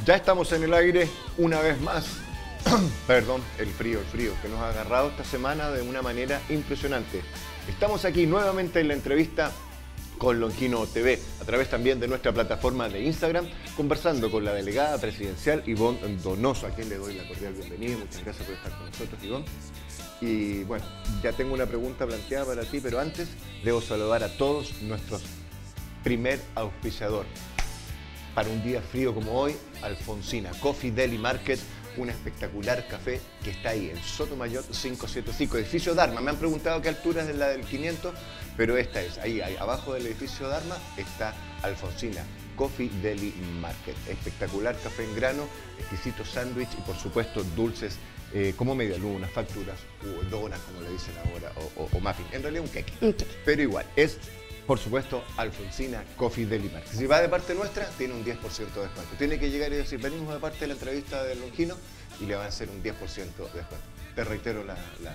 Ya estamos en el aire una vez más. Perdón, el frío que nos ha agarrado esta semana de una manera impresionante. Estamos aquí nuevamente en la entrevista con Longino TV, a través también de nuestra plataforma de Instagram, conversando con la delegada presidencial Ivonne Donoso, a quien le doy la cordial bienvenida. Muchas gracias por estar con nosotros, Ivonne. Y bueno, ya tengo una pregunta planteada para ti, pero antes debo saludar a todos nuestros primer auspiciador. Para un día frío como hoy, Alfonsina Coffee Deli Market, un espectacular café que está ahí en Sotomayor 575, edificio Dharma. Me han preguntado qué altura es la del 500, pero esta es, ahí abajo del edificio Dharma está Alfonsina Coffee Deli Market. Espectacular café en grano, exquisito sándwich y por supuesto dulces como medialunas, facturas, o donas como le dicen ahora, o muffin. En realidad un cake, pero igual, es por supuesto Alfonsina Coffee Deli Market. Si va de parte nuestra, tiene un 10% de descuento. Tiene que llegar y decir, venimos de parte de la entrevista de Longino y le van a hacer un 10% de descuento. Te reitero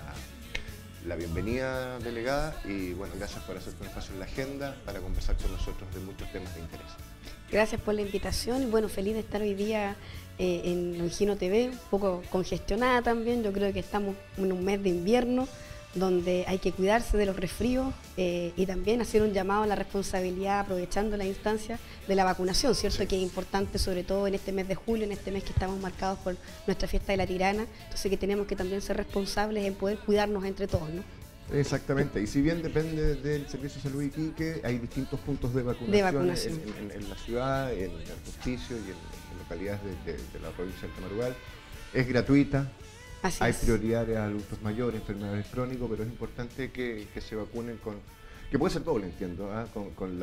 la bienvenida, delegada, y bueno, gracias por hacerte un espacio en la agenda para conversar con nosotros de muchos temas de interés. Gracias por la invitación y bueno, feliz de estar hoy día en Longino TV, un poco congestionada también. Yo creo que estamos en un mes de invierno donde hay que cuidarse de los resfríos y también hacer un llamado a la responsabilidad aprovechando la instancia de la vacunación, ¿cierto? Sí. Que es importante sobre todo en este mes de julio, en este mes que estamos marcados por nuestra fiesta de la Tirana, entonces que tenemos que también ser responsables en poder cuidarnos entre todos, ¿no? Exactamente, y si bien depende del Servicio de Salud Iquique, hay distintos puntos de vacunación, en la ciudad, en el Justicio y en localidades de la provincia de Tamarugal. Es gratuita. Así hay es. prioridades a adultos mayores, enfermedades crónicas, pero es importante que se vacunen con, que puede ser doble, entiendo, con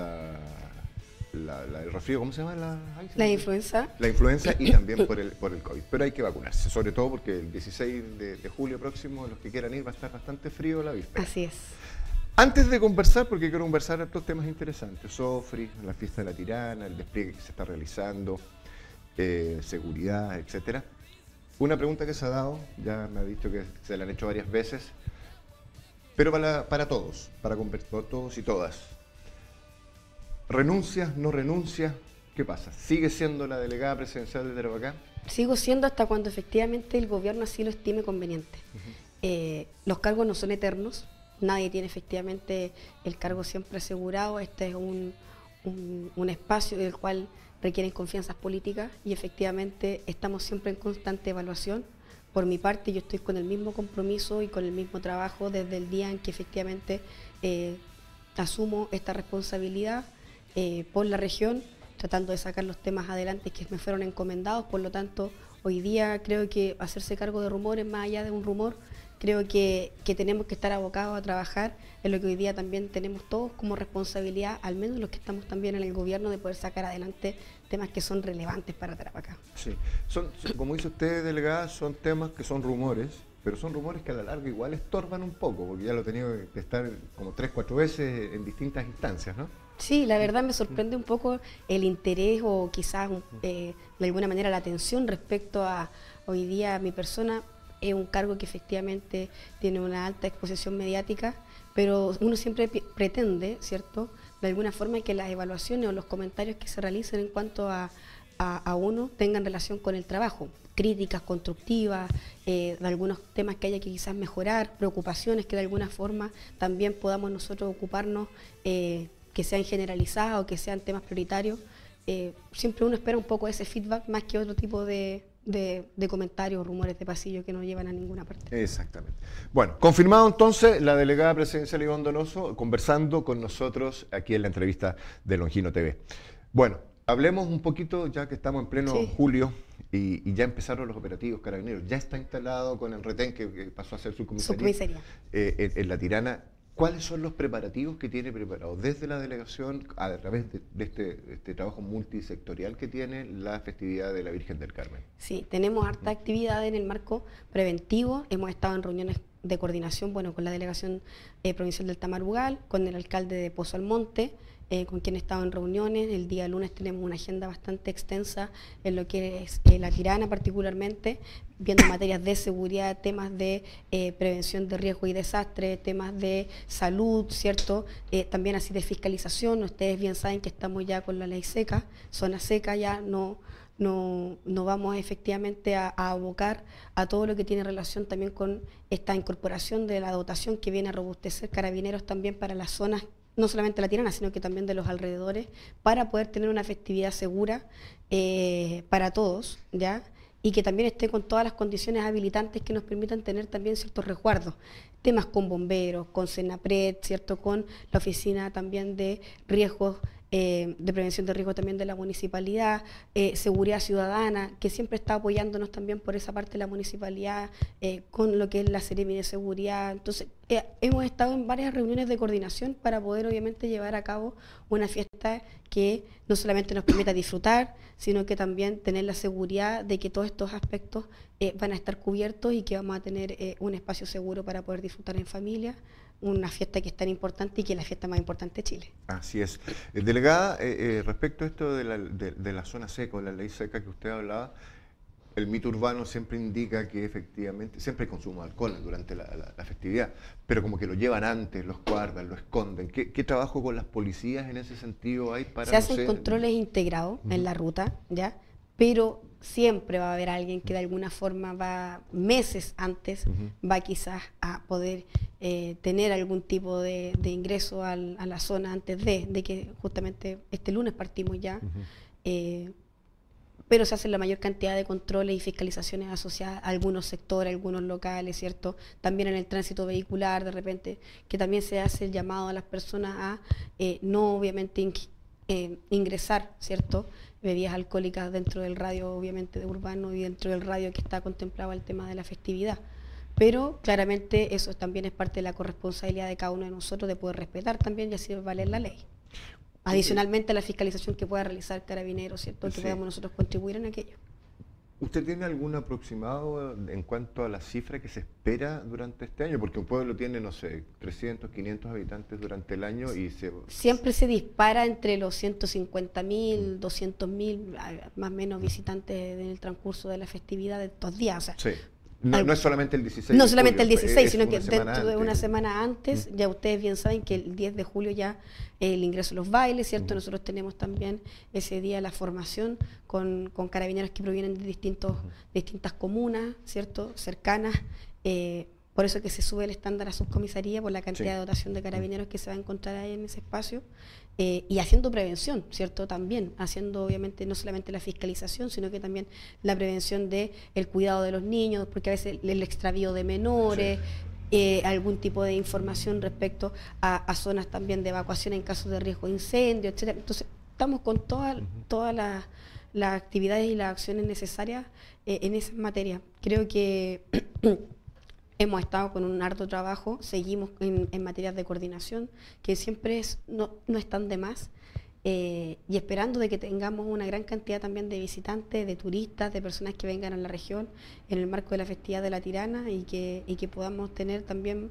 el resfrío, ¿cómo se llama? La influenza. La influenza y también por el COVID, pero hay que vacunarse, sobre todo porque el 16 de julio próximo, los que quieran ir, va a estar bastante frío la víspera. Así es. Antes de conversar, porque quiero conversar de estos temas interesantes, SOFRI, la fiesta de la Tirana, el despliegue que se está realizando, seguridad, etcétera. Una pregunta que se ha dado, ya me ha dicho que se la han hecho varias veces, pero para todos, para todos y todas. ¿Renuncias, no renuncias? ¿Qué pasa? ¿Sigue siendo la delegada presidencial de Tarapacá? Sigo siendo hasta cuando efectivamente el gobierno así lo estime conveniente. Los cargos no son eternos, nadie tiene efectivamente el cargo siempre asegurado. Este es un espacio del cual requieren confianzas políticas y efectivamente estamos siempre en constante evaluación. Por mi parte, yo estoy con el mismo compromiso y con el mismo trabajo desde el día en que efectivamente asumo esta responsabilidad por la región, tratando de sacar los temas adelante que me fueron encomendados. Por lo tanto, hoy día creo que hacerse cargo de rumores, más allá de un rumor, creo que tenemos que estar abocados a trabajar en lo que hoy día también tenemos todos como responsabilidad, al menos los que estamos también en el gobierno, de poder sacar adelante temas que son relevantes para Tarapacá. Sí, como dice usted, delegada, son temas que son rumores, pero son rumores que a la larga igual estorban un poco, porque ya lo he tenido que estar como 3 o 4 veces en distintas instancias, ¿no? Sí, la verdad me sorprende un poco el interés o quizás de alguna manera la atención respecto a hoy día mi persona. Es un cargo que efectivamente tiene una alta exposición mediática, pero uno siempre pretende, ¿cierto?, de alguna forma que las evaluaciones o los comentarios que se realicen en cuanto a uno tengan relación con el trabajo, críticas constructivas, de algunos temas que haya que quizás mejorar, preocupaciones que de alguna forma también podamos nosotros ocuparnos, que sean generalizados o que sean temas prioritarios. Siempre uno espera un poco ese feedback más que otro tipo de comentarios o rumores de pasillo que no llevan a ninguna parte. Exactamente. Bueno, confirmado entonces, la delegada presidencial Ivonne Donoso conversando con nosotros aquí en la entrevista de Longino TV. Bueno, hablemos un poquito, ya que estamos en pleno julio y ya empezaron los operativos Carabineros. Ya está instalado con el retén que pasó a ser subcomisaría en la Tirana. ¿Cuáles son los preparativos que tiene preparados desde la delegación a través de este trabajo multisectorial que tiene la festividad de la Virgen del Carmen? Sí, tenemos harta actividad en el marco preventivo. Hemos estado en reuniones de coordinación, bueno, con la delegación provincial del Tamarugal, con el alcalde de Pozo Almonte, con quien he estado en reuniones. El día lunes tenemos una agenda bastante extensa en lo que es La Tirana particularmente, viendo materias de seguridad, temas de prevención de riesgo y desastre, temas de salud, ¿cierto? También así de fiscalización. Ustedes bien saben que estamos ya con la ley seca, zona seca, ya no vamos efectivamente a abocar a todo lo que tiene relación también con esta incorporación de la dotación que viene a robustecer Carabineros también para las zonas, no solamente La Tirana, sino que también de los alrededores, para poder tener una festividad segura para todos, ¿ya? Y que también esté con todas las condiciones habilitantes que nos permitan tener también ciertos resguardos, temas con bomberos, con Senapred, ¿cierto? Con la oficina también de riesgos, de prevención de riesgos también de la municipalidad, seguridad ciudadana, que siempre está apoyándonos también por esa parte de la municipalidad, con lo que es la Seremi de Seguridad. Entonces, hemos estado en varias reuniones de coordinación para poder obviamente llevar a cabo una fiesta que no solamente nos permita disfrutar, sino que también tener la seguridad de que todos estos aspectos van a estar cubiertos y que vamos a tener un espacio seguro para poder disfrutar en familia, una fiesta que es tan importante y que es la fiesta más importante de Chile. Así es. Delegada, respecto a esto de la zona seca o la ley seca que usted hablaba, el mito urbano siempre indica que efectivamente siempre hay consumo de alcohol durante la festividad, pero como que lo llevan antes, lo guardan, lo esconden. ¿Qué trabajo con las policías en ese sentido hay para...? Se hacen controles integrados en la ruta, ¿ya? Pero siempre va a haber alguien que de alguna forma va, meses antes, va quizás a poder tener algún tipo de ingreso a la zona antes de que justamente este lunes partimos ya. Pero se hacen la mayor cantidad de controles y fiscalizaciones asociadas a algunos sectores, algunos locales, ¿cierto? También en el tránsito vehicular, de repente, que también se hace el llamado a las personas a no obviamente ingresar, ¿cierto?, bebidas alcohólicas dentro del radio, obviamente, de urbano y dentro del radio que está contemplado el tema de la festividad. Pero claramente eso también es parte de la corresponsabilidad de cada uno de nosotros de poder respetar también y así valer la ley. Adicionalmente a la fiscalización que pueda realizar Carabineros, ¿cierto?, que podamos nosotros contribuir en aquello. ¿Usted tiene algún aproximado en cuanto a la cifra que se espera durante este año? Porque un pueblo tiene, no sé, 300, 500 habitantes durante el año y siempre se dispara entre los 150.000, 200.000, más o menos visitantes en el transcurso de la festividad de estos días. O sea, sí. No es solamente el 16 No solamente el julio, 16, sino que dentro de una semana antes, ya ustedes bien saben que el 10 de julio ya el ingreso a los bailes, ¿cierto? Nosotros tenemos también ese día la formación con carabineros que provienen de distintas comunas, ¿cierto?, cercanas. Por eso que se sube el estándar a subcomisaría por la cantidad de dotación de carabineros que se va a encontrar ahí en ese espacio. Y haciendo prevención, ¿cierto? También haciendo obviamente no solamente la fiscalización, sino que también la prevención del cuidado de los niños, porque a veces el extravío de menores, algún tipo de información respecto a zonas también de evacuación en caso de riesgo de incendio, etcétera. Entonces, estamos con todas las actividades y las acciones necesarias en esa materia. Creo que hemos estado con un harto trabajo, seguimos en materias de coordinación, que siempre no están de más, y esperando de que tengamos una gran cantidad también de visitantes, de turistas, de personas que vengan a la región en el marco de la festividad de La Tirana y que podamos tener también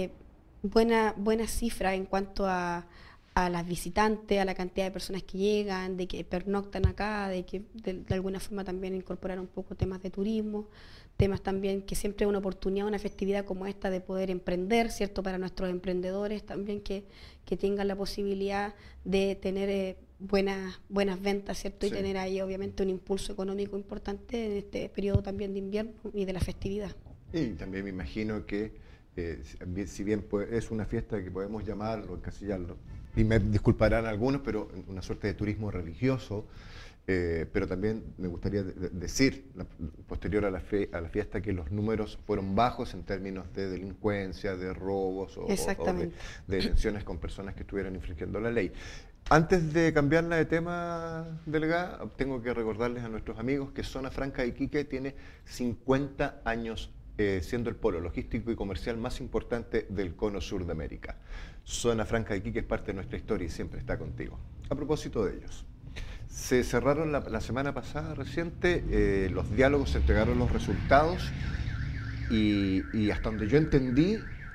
buenas cifras en cuanto a las visitantes, a la cantidad de personas que llegan, de que pernoctan acá, de que de alguna forma también incorporar un poco temas de turismo, temas también que siempre es una oportunidad, una festividad como esta de poder emprender, ¿cierto?, para nuestros emprendedores también que tengan la posibilidad de tener buenas ventas, ¿cierto?, y tener ahí obviamente un impulso económico importante en este periodo también de invierno y de la festividad. Y también me imagino que si bien es una fiesta que podemos llamarlo, encasillarlo, y me disculparán algunos, pero una suerte de turismo religioso, pero también me gustaría decir, posterior a la fiesta, que los números fueron bajos en términos de delincuencia, de robos o de detenciones con personas que estuvieran infringiendo la ley. Antes de cambiarla de tema, delegada, tengo que recordarles a nuestros amigos que Zona Franca de Iquique tiene 50 años siendo el polo logístico y comercial más importante del cono sur de América. Zona Franca de Iquique es parte de nuestra historia y siempre está contigo. A propósito de ellos, se cerraron la semana pasada reciente los diálogos, se entregaron los resultados y hasta donde yo entendí,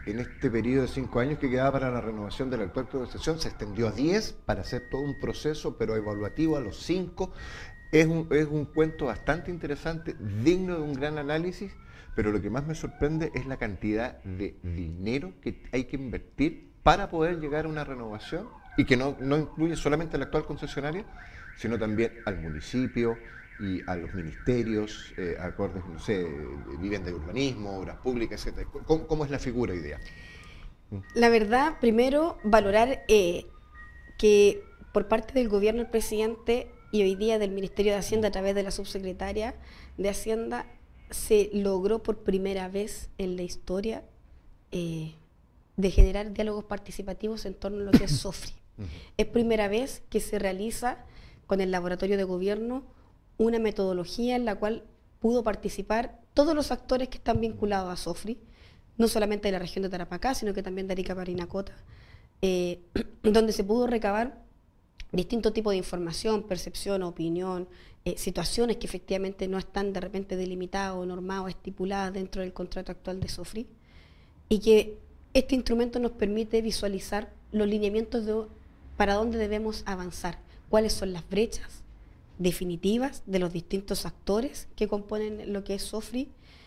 en este periodo de 5 años que quedaba para la renovación de la actual concesión, se extendió a 10 para hacer todo un proceso, pero evaluativo a los 5. Es un cuento bastante interesante, digno de un gran análisis, pero lo que más me sorprende es la cantidad de dinero que hay que invertir para poder llegar a una renovación, y que no incluye solamente al actual concesionario, sino también al municipio y a los ministerios, acordes, no sé, vivienda y urbanismo, obras públicas, etc. ¿Cómo es la figura hoy día? La verdad, primero, valorar que por parte del gobierno del presidente y hoy día del Ministerio de Hacienda a través de la subsecretaria de Hacienda se logró por primera vez en la historia de generar diálogos participativos en torno a lo que es SOFRI. Es primera vez que se realiza con el laboratorio de gobierno una metodología en la cual pudo participar todos los actores que están vinculados a SOFRI, no solamente de la región de Tarapacá, sino que también de Arica, Parinacota, donde se pudo recabar distintos tipos de información, percepción, opinión, situaciones que efectivamente no están de repente delimitadas o normadas o estipuladas dentro del contrato actual de SOFRI, y que este instrumento nos permite visualizar los lineamientos de para dónde debemos avanzar, cuáles son las brechas definitivas de los distintos actores que componen lo que es SOFRI,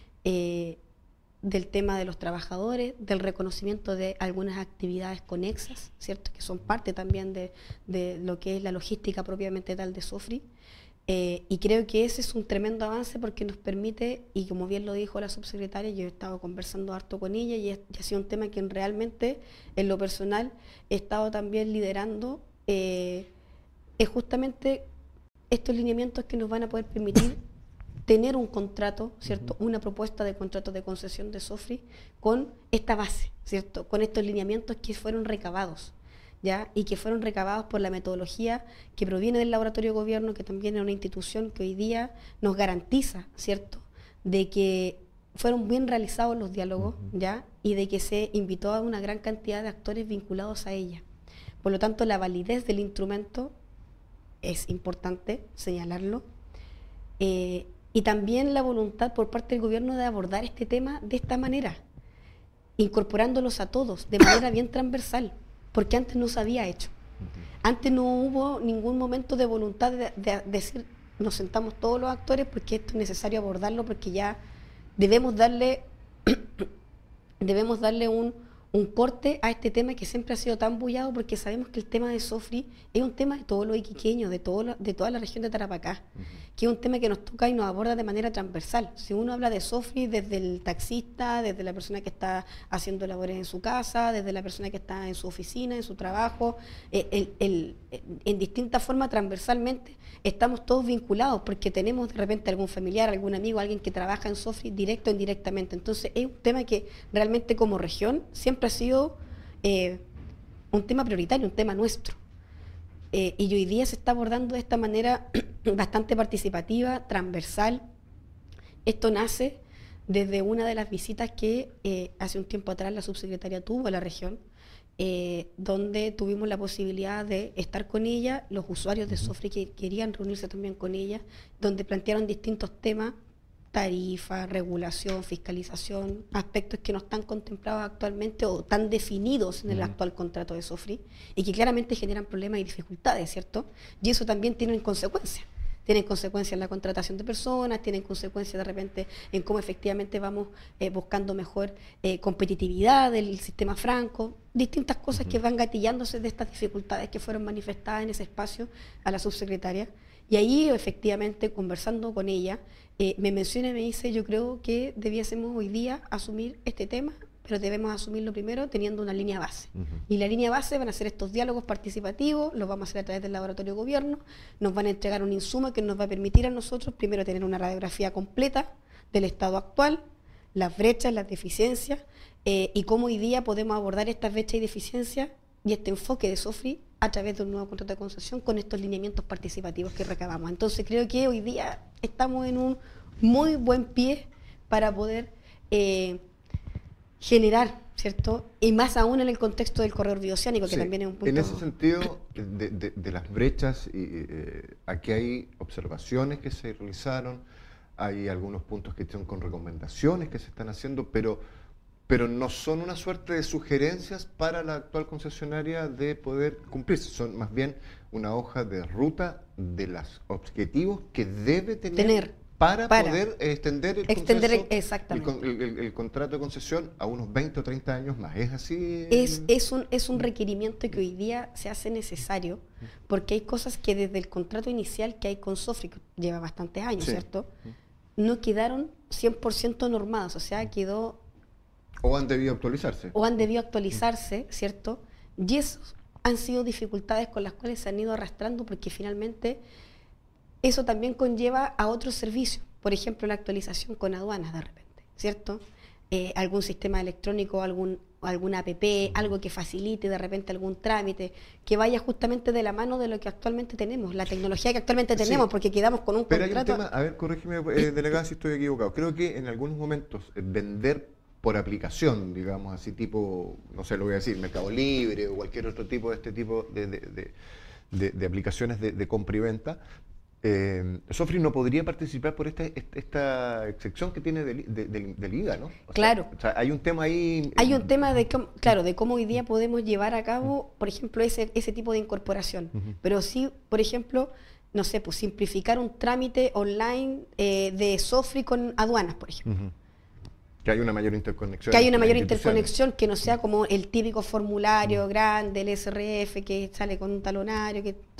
del tema de los trabajadores, del reconocimiento de algunas actividades conexas, ¿cierto?, que son parte también de lo que es la logística propiamente tal de SOFRI. Y creo que ese es un tremendo avance porque nos permite, y como bien lo dijo la subsecretaria, yo he estado conversando harto con ella y ha sido un tema que realmente en lo personal he estado también liderando, es justamente estos lineamientos que nos van a poder permitir tener un contrato, ¿cierto?, una propuesta de contrato de concesión de SOFRI con esta base, ¿cierto?, con estos lineamientos que fueron recabados, ¿ya? Y que fueron recabados por la metodología que proviene del laboratorio de gobierno, que también es una institución que hoy día nos garantiza, ¿cierto?, de que fueron bien realizados los diálogos, ¿ya?, y de que se invitó a una gran cantidad de actores vinculados a ella. Por lo tanto, la validez del instrumento es importante señalarlo, y también la voluntad por parte del gobierno de abordar este tema de esta manera, incorporándolos a todos de manera bien transversal, porque antes no se había hecho. Antes no hubo ningún momento de voluntad de decir, nos sentamos todos los actores porque esto es necesario abordarlo, porque ya debemos darle un corte a este tema que siempre ha sido tan bullado, porque sabemos que el tema de SOFRI es un tema de todos los iquiqueños, de toda la región de Tarapacá, que es un tema que nos toca y nos aborda de manera transversal. Si uno habla de SOFRI desde el taxista, desde la persona que está haciendo labores en su casa, desde la persona que está en su oficina, en su trabajo, en distintas formas transversalmente, estamos todos vinculados porque tenemos de repente algún familiar, algún amigo, alguien que trabaja en SOFRI directo o indirectamente. Entonces es un tema que realmente como región siempre ha sido un tema prioritario, un tema nuestro. Y hoy día se está abordando de esta manera bastante participativa, transversal. Esto nace desde una de las visitas que hace un tiempo atrás la subsecretaria tuvo a la región, donde tuvimos la posibilidad de estar con ella, los usuarios de SOFRI que querían reunirse también con ella, donde plantearon distintos temas, tarifa, regulación, fiscalización, aspectos que no están contemplados actualmente o tan definidos en el actual contrato de SOFRI y que claramente generan problemas y dificultades, ¿cierto? Y eso también tiene consecuencias. Tienen consecuencias en la contratación de personas, tienen consecuencias de repente en cómo efectivamente vamos buscando mejor competitividad del sistema franco, distintas cosas que van gatillándose de estas dificultades que fueron manifestadas en ese espacio a la subsecretaria. Y ahí efectivamente conversando con ella, me menciona y me dice, yo creo que debiésemos hoy día asumir este tema, pero debemos asumirlo primero teniendo una línea base. Y la línea base van a ser estos diálogos participativos, los vamos a hacer a través del laboratorio de gobierno, nos van a entregar un insumo que nos va a permitir a nosotros primero tener una radiografía completa del estado actual, las brechas, las deficiencias, y cómo hoy día podemos abordar estas brechas y deficiencias y este enfoque de SOFRI a través de un nuevo contrato de concesión con estos lineamientos participativos que recabamos. Entonces creo que hoy día estamos en un muy buen pie para poder generar, ¿cierto? Y más aún en el contexto del corredor bioceánico, que también es un punto... En ese sentido, de las brechas, aquí hay observaciones que se realizaron, hay algunos puntos que son con recomendaciones que se están haciendo, pero pero no son una suerte de sugerencias para la actual concesionaria de poder cumplirse, son más bien una hoja de ruta de los objetivos que debe tener para poder extender el contrato de concesión a unos 20 o 30 años más. ¿Es así? Es un requerimiento que hoy día se hace necesario, porque hay cosas que desde el contrato inicial que hay con Sofri, que lleva bastantes años, ¿cierto? No quedaron 100% normadas, o sea, quedó... O han debido actualizarse. O han debido actualizarse, ¿cierto? Y esas han sido dificultades con las cuales se han ido arrastrando, porque finalmente eso también conlleva a otros servicios. Por ejemplo, la actualización con aduanas de repente, ¿cierto? Algún sistema electrónico, alguna app, algo que facilite de repente algún trámite, que vaya justamente de la mano de lo que actualmente tenemos, la tecnología que actualmente tenemos, porque quedamos con un contrato... Pero hay un tema, a ver, corrígeme, delegada, si estoy equivocado. Creo que en algunos momentos vender por aplicación, digamos así, tipo, no sé, lo voy a decir, Mercado Libre o cualquier otro tipo de este tipo de aplicaciones de compra y venta, Sofri no podría participar por esta excepción que tiene del IVA, ¿no? Claro. O sea, hay un tema ahí... Hay un tema de cómo hoy día podemos llevar a cabo, por ejemplo, ese tipo de incorporación. Pero sí, por ejemplo, no sé, pues simplificar un trámite online de Sofri con aduanas, por ejemplo. Que hay una mayor interconexión. Que hay una mayor interconexión, que no sea como el típico formulario grande, el SRF, que sale con un talonario,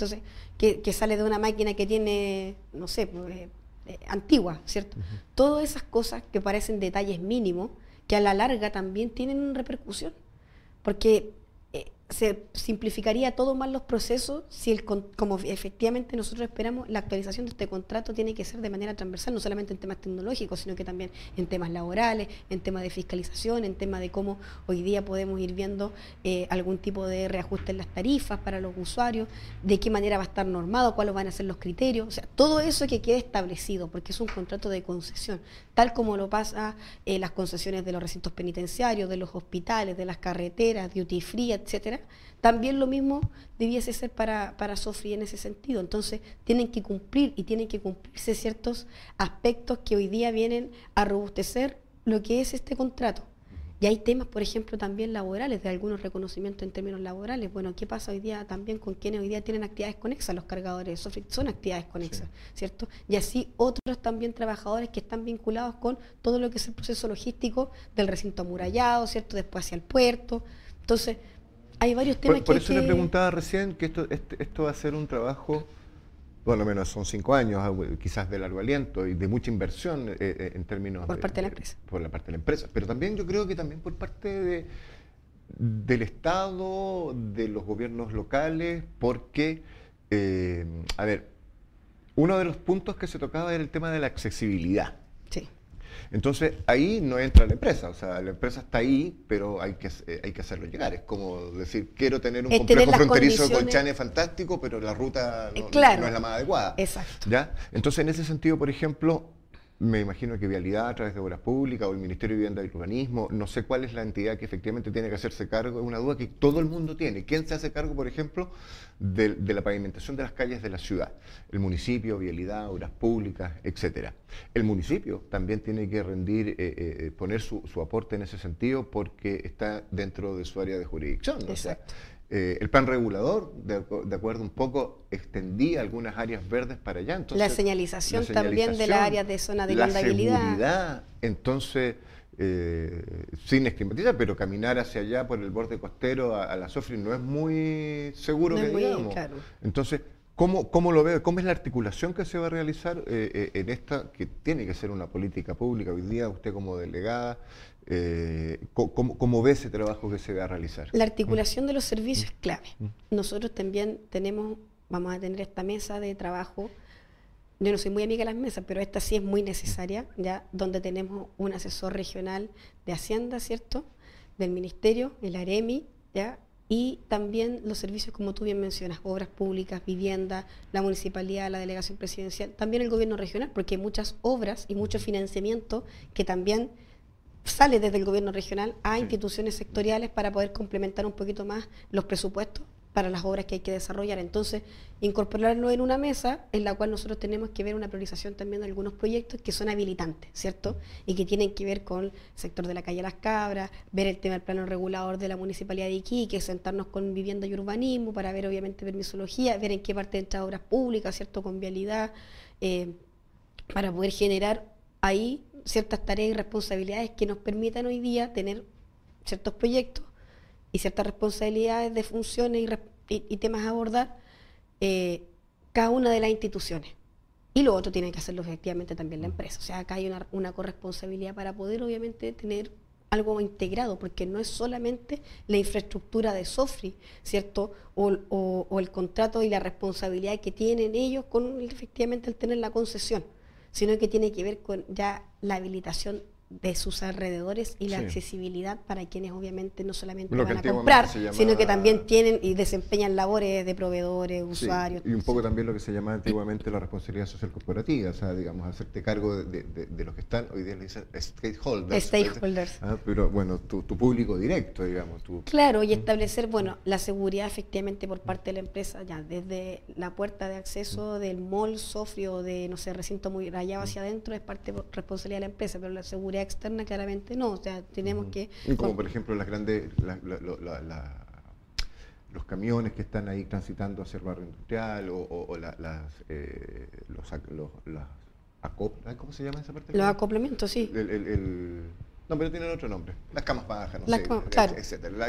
que sale de una máquina que tiene, no sé, antigua, ¿cierto? Todas esas cosas que parecen detalles mínimos, que a la larga también tienen repercusión, porque se simplificaría todo más los procesos si, como efectivamente nosotros esperamos, la actualización de este contrato tiene que ser de manera transversal, no solamente en temas tecnológicos, sino que también en temas laborales, en temas de fiscalización, en temas de cómo hoy día podemos ir viendo algún tipo de reajuste en las tarifas para los usuarios, de qué manera va a estar normado, cuáles van a ser los criterios, o sea, todo eso que quede establecido, porque es un contrato de concesión, tal como lo pasa las concesiones de los recintos penitenciarios, de los hospitales, de las carreteras, duty free, etcétera. También lo mismo debiese ser para Sofri en ese sentido. Entonces tienen que cumplir y tienen que cumplirse ciertos aspectos que hoy día vienen a robustecer lo que es este contrato. Y hay temas, por ejemplo, también laborales, de algunos reconocimientos en términos laborales. Bueno, ¿qué pasa hoy día también con quienes hoy día tienen actividades conexas? Los cargadores de Sofri son actividades conexas, ¿cierto? Y así otros también trabajadores que están vinculados con todo lo que es el proceso logístico del recinto amurallado, ¿cierto? Después hacia el puerto. Entonces, hay varios temas por eso le preguntaba recién que esto va a ser un trabajo, por lo menos son 5 años, quizás de largo aliento y de mucha inversión en términos... Por parte de la empresa. Por la parte de la empresa, pero también yo creo que también por parte del Estado, de los gobiernos locales, porque, a ver, uno de los puntos que se tocaba era el tema de la accesibilidad. Sí. Entonces, ahí no entra la empresa, o sea, la empresa está ahí, pero hay que hacerlo llegar. Es como decir, quiero tener un complejo fronterizo de Colchane fantástico, pero la ruta no es la más adecuada. Exacto. ¿Ya? Entonces, en ese sentido, por ejemplo, me imagino que Vialidad, a través de Obras Públicas o el Ministerio de Vivienda y Urbanismo, no sé cuál es la entidad que efectivamente tiene que hacerse cargo, es una duda que todo el mundo tiene. ¿Quién se hace cargo, por ejemplo, de la pavimentación de las calles de la ciudad? El municipio, Vialidad, Obras Públicas, etcétera. El municipio también tiene que rendir, poner su aporte en ese sentido porque está dentro de su área de jurisdicción. Exacto. O sea, el plan regulador, de acuerdo un poco, extendía algunas áreas verdes para allá. Entonces, la señalización también de las áreas de zona de inundabilidad. La seguridad, entonces, sin estigmatizar, pero caminar hacia allá por el borde costero a la Sofri no es muy seguro, que digamos. Claro. Entonces, ¿cómo lo ve? ¿Cómo es la articulación que se va a realizar en esta, que tiene que ser una política pública hoy día, usted como delegada? ¿Cómo ve ese trabajo que se va a realizar? La articulación de los servicios es clave. Nosotros también vamos a tener esta mesa de trabajo. Yo no soy muy amiga de las mesas, pero esta sí es muy necesaria, ya, donde tenemos un asesor regional de Hacienda, ¿cierto? Del Ministerio, el AREMI, ¿ya? Y también los servicios, como tú bien mencionas, obras públicas, vivienda, la municipalidad, la delegación presidencial, también el gobierno regional, porque hay muchas obras y mucho financiamiento que también sale desde el gobierno regional a instituciones sectoriales para poder complementar un poquito más los presupuestos para las obras que hay que desarrollar. Entonces, incorporarlo en una mesa en la cual nosotros tenemos que ver una priorización también de algunos proyectos que son habilitantes, ¿cierto? Y que tienen que ver con el sector de la calle Las Cabras, ver el tema del plano regulador de la Municipalidad de Iquique, sentarnos con vivienda y urbanismo para ver obviamente permisología, ver en qué parte entran obras públicas, ¿cierto? Con vialidad, para poder generar ahí ciertas tareas y responsabilidades que nos permitan hoy día tener ciertos proyectos y ciertas responsabilidades de funciones y temas a abordar cada una de las instituciones. Y lo otro tiene que hacerlo efectivamente también la empresa. O sea, acá hay una corresponsabilidad para poder obviamente tener algo integrado, porque no es solamente la infraestructura de Sofri, ¿cierto? O el contrato y la responsabilidad que tienen ellos con efectivamente el tener la concesión, sino que tiene que ver con ya la habilitación de sus alrededores y la accesibilidad para quienes obviamente no solamente van a comprar, sino que también tienen y desempeñan labores de proveedores, usuarios. Y un poco también lo que se llama antiguamente la responsabilidad social corporativa, o sea, digamos, hacerte cargo de los que están, hoy día le dicen stakeholders. Pero bueno, tu público directo, digamos. Claro, y establecer, bueno, la seguridad efectivamente por parte de la empresa, ya desde la puerta de acceso del mall, Sofri o de, no sé, recinto muy rayado hacia adentro, es parte de responsabilidad de la empresa, pero la seguridad externa claramente no, o sea, tenemos que... Como por ejemplo las grandes, los camiones que están ahí transitando hacia el barrio industrial ¿cómo se llama esa parte? Los acoplamientos, sí. No, pero tienen otro nombre. Las camas bajas, no sé, claro. etcétera.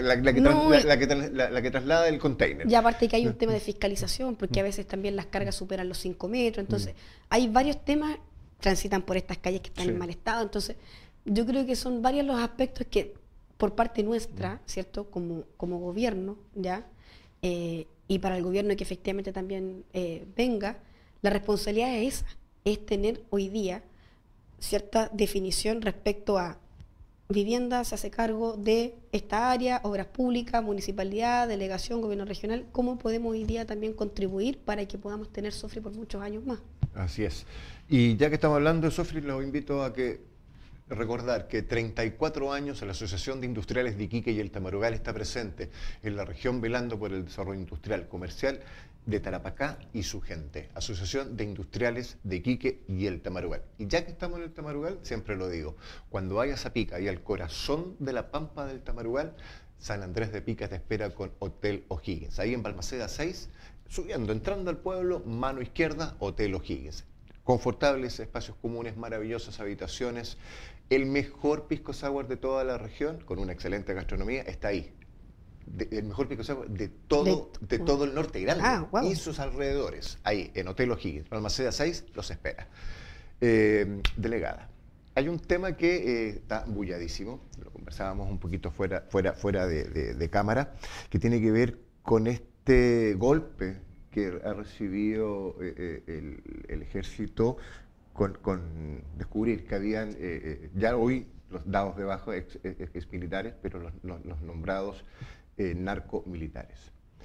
La que traslada el container. Y aparte que hay un tema de fiscalización, porque a veces también las cargas superan los 5 metros, entonces hay varios temas, transitan por estas calles que están en mal estado, entonces yo creo que son varios los aspectos que por parte nuestra, ¿cierto? Como gobierno, ¿ya? Y para el gobierno que efectivamente también venga, la responsabilidad es esa, es tener hoy día cierta definición respecto a vivienda, se hace cargo de esta área, obras públicas, municipalidad, delegación, gobierno regional, cómo podemos hoy día también contribuir para que podamos tener Sofri por muchos años más. Así es. Y ya que estamos hablando de Sofri, los invito a recordar que 34 años la Asociación de Industriales de Iquique y el Tamarugal está presente en la región velando por el desarrollo industrial comercial de Tarapacá y su gente. Asociación de Industriales de Iquique y el Tamarugal. Y ya que estamos en el Tamarugal, siempre lo digo, cuando vayas a Pica y al corazón de la pampa del Tamarugal, San Andrés de Pica te espera con Hotel O'Higgins. Ahí en Balmaceda 6, subiendo, entrando al pueblo, mano izquierda, Hotel O'Higgins. Confortables, espacios comunes, maravillosas habitaciones. El mejor pisco sour de toda la región, con una excelente gastronomía, está ahí. El mejor pisco sour de todo el norte grande y sus alrededores. Ahí, en Hotel O'Higgins. Balmaceda 6 los espera. Delegada, hay un tema que está bulladísimo, lo conversábamos un poquito fuera de cámara, que tiene que ver con este golpe que ha recibido el ejército con descubrir que habían, ya hoy los dados de bajo ex militares, pero los nombrados narcomilitares.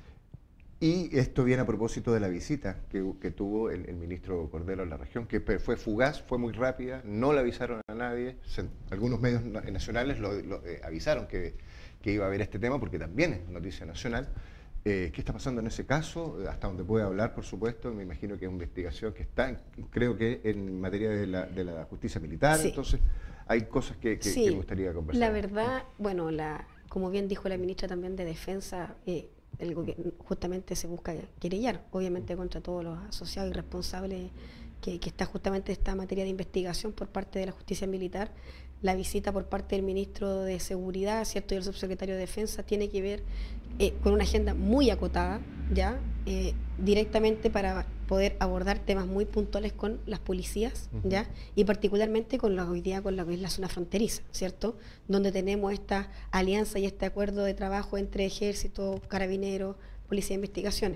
Y esto viene a propósito de la visita que tuvo el ministro Cordero a la región, que fue fugaz, fue muy rápida, no le avisaron a nadie. Algunos medios nacionales avisaron que iba a haber este tema, porque también es noticia nacional. ¿Qué está pasando en ese caso? Hasta donde puede hablar, por supuesto, me imagino que es una investigación que está, creo que en materia de la justicia militar, entonces hay cosas que me gustaría conversar. La verdad, bueno, como bien dijo la ministra también de Defensa, el gobierno justamente se busca querellar, obviamente contra todos los asociados y responsables que está justamente esta materia de investigación por parte de la justicia militar. La visita por parte del ministro de Seguridad, ¿cierto? Y el subsecretario de Defensa tiene que ver con una agenda muy acotada, ¿ya? Directamente para poder abordar temas muy puntuales con las policías, ¿ya? Y particularmente hoy día con la que es la zona fronteriza, ¿cierto? Donde tenemos esta alianza y este acuerdo de trabajo entre Ejército, Carabineros, Policía de Investigaciones.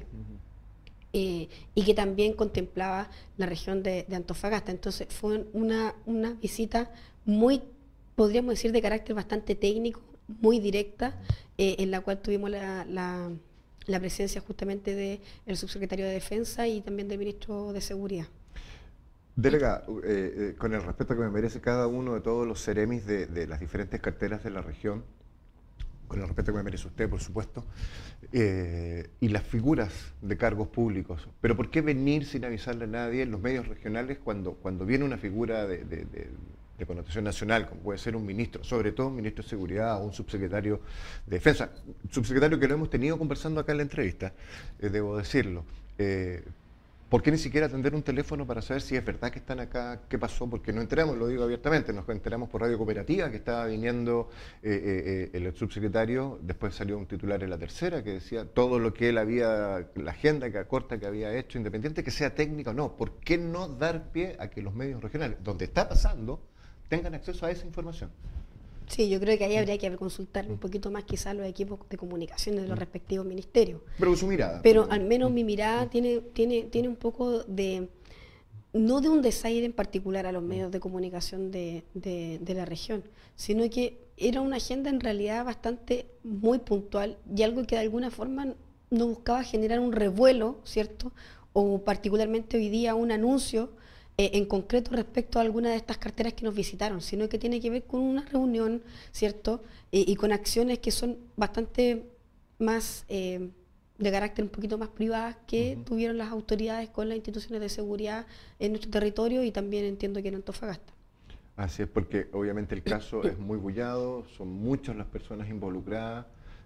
Y que también contemplaba la región de Antofagasta. Entonces fue una visita muy, podríamos decir, de carácter bastante técnico, muy directa, en la cual tuvimos la presencia justamente del subsecretario de Defensa y también del ministro de Seguridad. Delegada, con el respeto que me merece cada uno de todos los seremis de las diferentes carteras de la región, con el respeto que me merece usted, por supuesto, y las figuras de cargos públicos. Pero ¿por qué venir sin avisarle a nadie en los medios regionales cuando viene una figura de connotación nacional, como puede ser un ministro, sobre todo un ministro de Seguridad o un subsecretario de Defensa, subsecretario que lo hemos tenido conversando acá en la entrevista, debo decirlo? ¿Por qué ni siquiera atender un teléfono para saber si es verdad que están acá? ¿Qué pasó? Porque no enteramos, lo digo abiertamente, nos enteramos por Radio Cooperativa que estaba viniendo el subsecretario, después salió un titular en La Tercera que decía todo lo que él había, la agenda corta que había hecho, independiente que sea técnica o no. ¿Por qué no dar pie a que los medios regionales, donde está pasando, tengan acceso a esa información? Sí, yo creo que ahí habría que consultar un poquito más quizás los equipos de comunicación de los respectivos ministerios. Pero con su mirada. Pero al menos mi mirada tiene un poco de, no de un desaire en particular a los medios de comunicación de la región, sino que era una agenda en realidad bastante muy puntual y algo que de alguna forma no buscaba generar un revuelo, ¿cierto? O particularmente hoy día un anuncio en concreto respecto a alguna de estas carteras que nos visitaron, sino que tiene que ver con una reunión, ¿cierto? Y con acciones que son bastante más de carácter un poquito más privadas que tuvieron las autoridades con las instituciones de seguridad en nuestro territorio y también entiendo que en Antofagasta. Así es, porque obviamente el caso es muy bullado, son muchas las personas involucradas,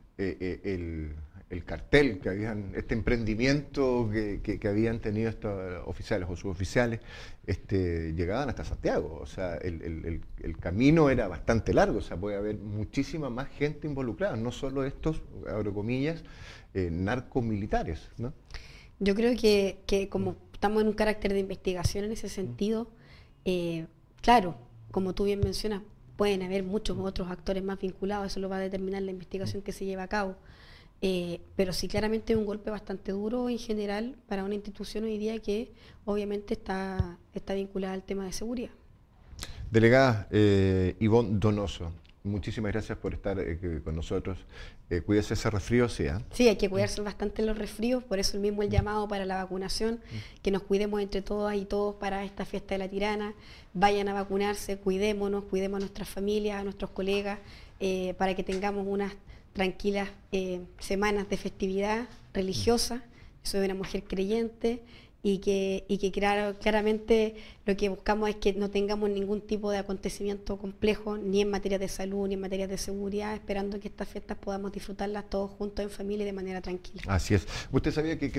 el cartel que habían, este emprendimiento que habían tenido estos oficiales o suboficiales, llegaban hasta Santiago. O sea, el camino era bastante largo, o sea, puede haber muchísima más gente involucrada, no solo estos, abro comillas, narcomilitares, ¿no? Yo creo que como estamos en un carácter de investigación en ese sentido, claro, como tú bien mencionas, pueden haber muchos otros actores más vinculados, eso lo va a determinar la investigación que se lleva a cabo. Pero sí, claramente es un golpe bastante duro en general para una institución hoy día que obviamente está vinculada al tema de seguridad. Delegada Ivonne Donoso, muchísimas gracias por estar con nosotros. Cuídese ese resfrío, sí. Sí, hay que cuidarse bastante los resfríos, por eso mismo el llamado para la vacunación, que nos cuidemos entre todas y todos para esta fiesta de la Tirana. Vayan a vacunarse, cuidémonos, cuidemos a nuestras familias, a nuestros colegas, para que tengamos unas tranquilas semanas de festividad religiosa. Soy una mujer creyente y que claramente lo que buscamos es que no tengamos ningún tipo de acontecimiento complejo ni en materia de salud ni en materia de seguridad, esperando que estas fiestas podamos disfrutarlas todos juntos en familia y de manera tranquila. Así es. Usted sabía que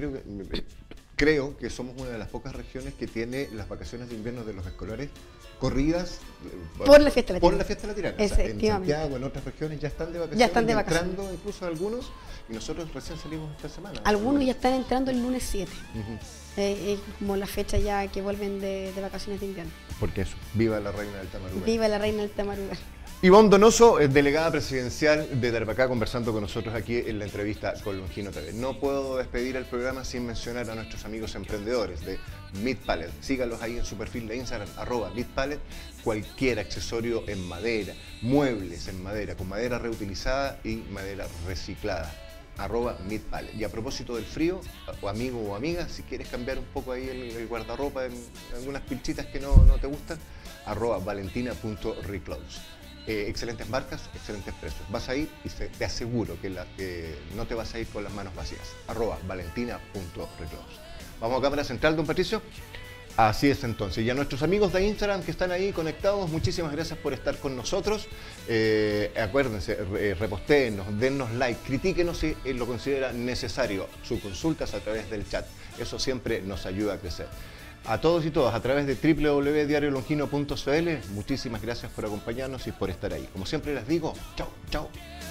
creo que somos una de las pocas regiones que tiene las vacaciones de invierno de los escolares corridas por la fiesta de la Tirana. Por la fiesta de la Tirana. O sea, en Santiago, en otras regiones ya están de vacaciones. Ya están de vacaciones. Entrando incluso algunos, y nosotros recién salimos esta semana. Algunos ya están entrando el lunes 7. Es como la fecha ya que vuelven de vacaciones de invierno. Porque eso, viva la reina del Tamarugal. Viva la reina del Tamarugal. Ivonne Donoso, delegada presidencial de Tarapacá, conversando con nosotros aquí en la entrevista con Longino TV. No puedo despedir el programa sin mencionar a nuestros amigos emprendedores de Meat Pallet. Síganlos ahí en su perfil de Instagram, @MeatPallet. Cualquier accesorio en madera, muebles en madera, con madera reutilizada y madera reciclada. @MeatPallet. Y a propósito del frío, o amigo o amiga, si quieres cambiar un poco ahí el guardarropa en algunas pilchitas que no te gustan, @valentina.reclose. Excelentes marcas, excelentes precios. Vas a ir y te aseguro que no te vas a ir con las manos vacías. @valentina.reclose. Vamos a cámara central, don Patricio. Así es entonces. Y a nuestros amigos de Instagram que están ahí conectados, muchísimas gracias por estar con nosotros. Acuérdense, repostéennos, dennos like, critíquenos si lo considera necesario. Sus consultas a través del chat. Eso siempre nos ayuda a crecer. A todos y todas, a través de www.diariolongino.cl, muchísimas gracias por acompañarnos y por estar ahí. Como siempre les digo, chao, chao.